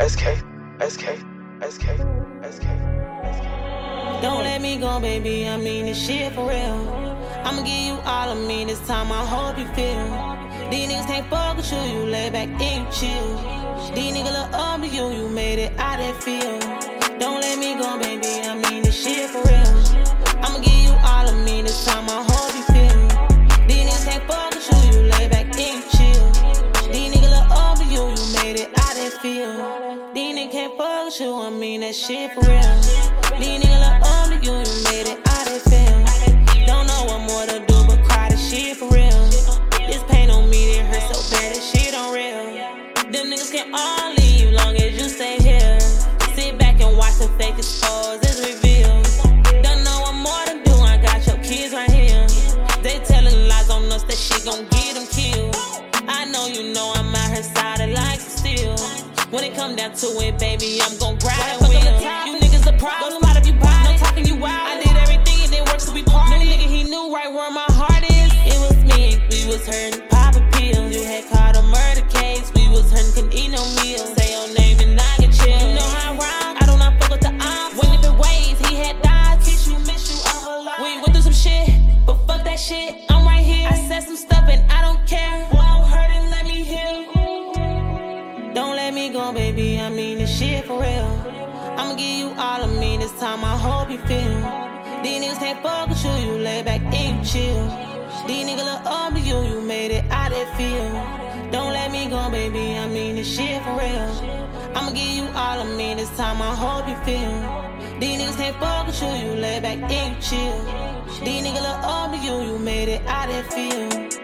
SK, SK, SK, SK, SK. Don't let me go, baby, I mean this shit for real. I'ma give you all of me this time, I hope you feel. These niggas can't fuck with you, you lay back and you chill. These niggas look up to you, you made it out that field. Don't let me go, baby, I mean this shit for real. I'ma give you all of me this time, I hope you feel. These niggas can't fuck with you, you lay back and you chill. These niggas look up to you, you made it out that field. These niggas can't fuck with you, I mean that shit for real. These niggas look up to you, you made it out that field. Don't know what more to do but cry, this shit for real. This pain on me, it hurt so bad, this shit unreal. Them niggas can all leave long as you stay here. Sit back and watch the fake expose, it's revealed. Don't know what more to do, I got your kids right here. They telling lies on us, that shit gon' get them killed. I know you know I'm out here sided like steel. When it come down to it, baby, I'm gon' grind and win. You niggas the problem, a lot of you body, no talking you wild. I did everything and it works so we party. New nigga, he knew right where my heart is. It was me, we was hurting, poppin' pills. You had caught a murder case, we was hurting, couldn't eat no meal. Say your name and I can chill. You know how I rhyme, I do not fuck with the odds. When different ways, he had died. Kiss you, miss you, I'm alive. We went through some shit, but fuck that shit, I'm right here. I said some stuff and I don't care. Won't hurt and let me heal. Don't let me go, baby, I mean this shit for real. I'ma give you all of me this time, I hope you feel. These niggas can't fuck with you, you lay back and you chill. These niggas look up to you, you made it out that field. Don't let me go, baby, I mean this shit for real. I'ma give you all of me this time, I hope you feel. These niggas can't fuck with you, you lay back and you chill. These niggas look up to you, you made it out that field.